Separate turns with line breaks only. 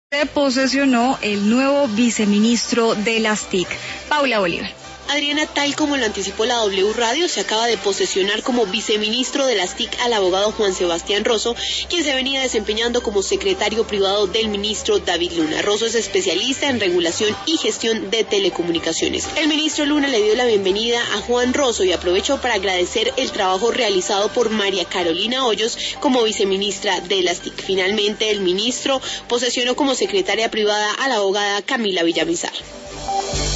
Se posesionó el nuevo viceministro de las TIC, Paula Bolívar.
Adriana, tal como lo anticipó la W Radio, se acaba de posesionar como viceministro de las TIC al abogado Juan Sebastián Rosso, quien se venía desempeñando como secretario privado del ministro David Luna. Rosso es especialista en regulación y gestión de telecomunicaciones. El ministro Luna le dio la bienvenida a Juan Rosso y aprovechó para agradecer el trabajo realizado por María Carolina Hoyos como viceministra de las TIC. Finalmente, el ministro posesionó como secretaria privada a la abogada Camila Villamizar.